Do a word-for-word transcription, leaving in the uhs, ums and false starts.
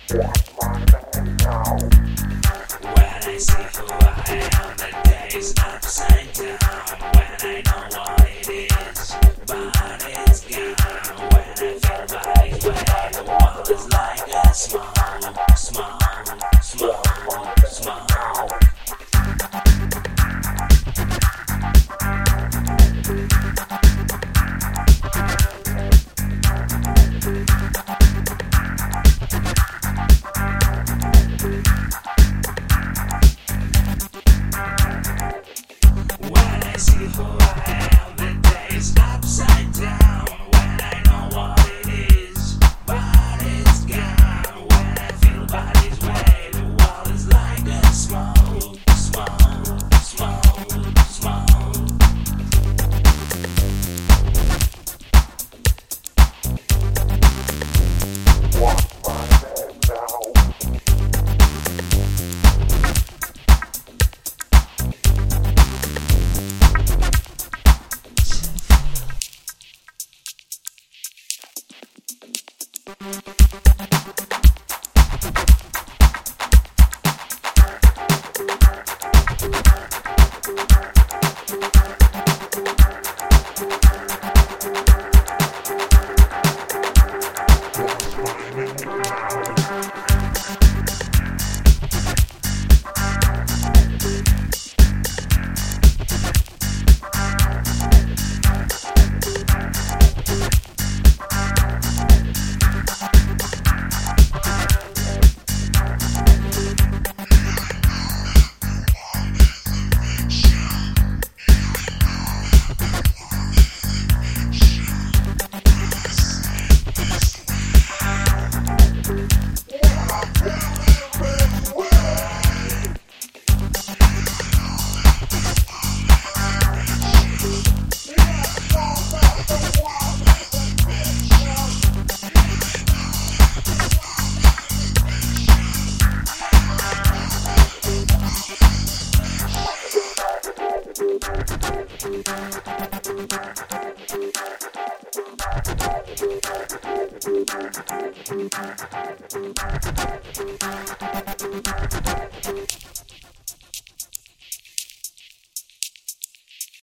I see who I am, the day's upside down. When I know what it is, but it's gone. When I feel body's way, the world is like a small, small, small, small. When I see who I am, the day's upside down. When I know what it is, but it's gone. When I feel body's way, the world is like a small, small, small, small.